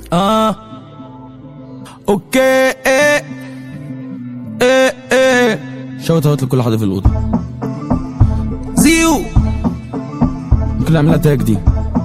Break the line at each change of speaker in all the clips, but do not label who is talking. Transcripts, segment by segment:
اوكي شوت اوت لكل حدا في الاوضه. زيو ممكن نعملها تاج دي.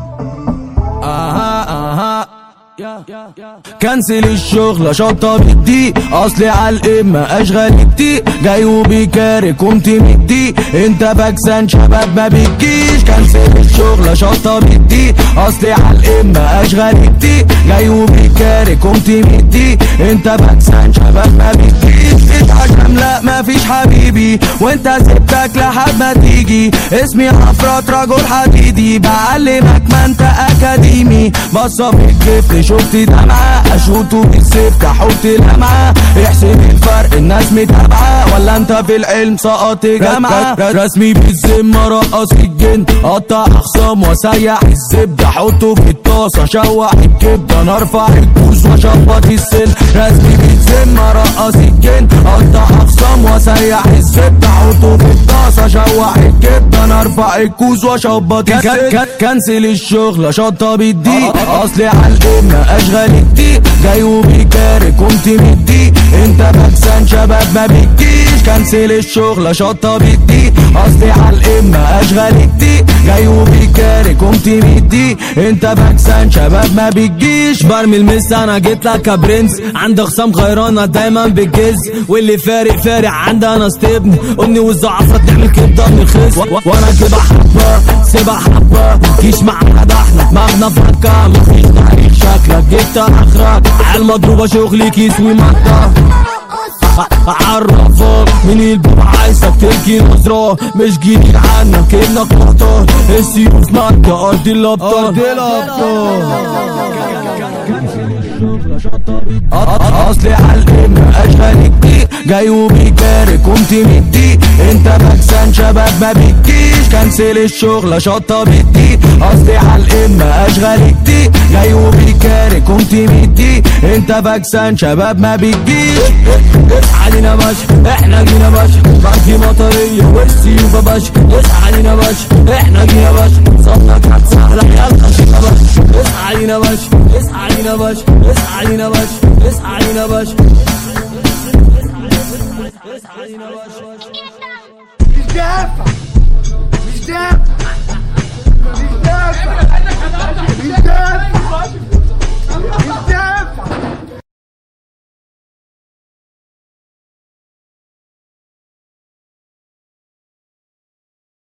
كنسل الشغل شطة بدي، اصلي عالقمة اشغال كتير، جاي وبيكارك قمت مدي، انت بكسان شباب ما بتجيش. كنسل الشغل شطة بدي، اصلي عالقمة اشغال كتير، جاي وبيكارك قمت مدي، انت بكسان شباب ما بتجيش. اتعشم لا مفيش حبيبي، وانت سبتك لحد ما تيجي، اسمي عفرات رجل حديدي، بعلمك ما انت اكاديمي، بصة في الكفر شفت دمعة، اشوطه بالسيف كحوت لمعة، احسب الفرق الناس متابعة، ولا انت في العلم سقط جامعة. رسمي بالذمة رقص الجن، قطع اخصام وسيح الزبدة، حطه في الطاسة شوح الكبدة، انا ارفع الكوز واشبط السن. رسمي بالذمة رقص الجن، قطع اخصام وسيح الزبدة، حطه في الطاسة شوح الكبدة، انا ارفع الكوز واشبط السن. كنسل الشغل شطة بدي، اصلي عالقمة اشغال كتير، جاي وبيكارك قمت مدي، انت بكسان شباب ما بتجيش. كنسل الشغل شطة بدي، اصلي عالقمة اشغال كتير، جاي وبيكارك قمت مدي، انت بكسان شباب ما بتجيش.
برمي المس انا جيت لك كبرنس، عند خصام غيرانة دايما بتجز، واللي فارق فارق عندي انا استبن، امي والزعفرة تعمل كبدة من الخس، وانا كده حبة سيبها حبة، كيش معانا ده احنا دماغنا فكة، مفيش تاريخ شكلك جبت اخرك، عالمضروبة شغلي كيس ومادة. عرفك من الباب عايزك تركي نظرة، مش جديد عنك انك مختار، السيوف مادة ارض الابطال.
اصلي عالقمة اشغال كتير، جاي وبيكارك قمت مدي، انت بكسان شباب ما بتجيش. كنسل الشغل شطة بدي، اصلي عالقمة اشغال كتير، جاي وبيكارك قمت مدي، انت بكسان شباب ما بتجيش.
اصحى علينا باشا احنا جينا باشا، باقي مطرية والسيوف باشا، اصحى علينا باشا احنا جينا باشا، صوتك هتسهلك يلا شينا باشا، اصحى علينا باشا اصحى علينا باشا اصحى علينا باشا اصحى علينا باشا اصحى علينا باشا.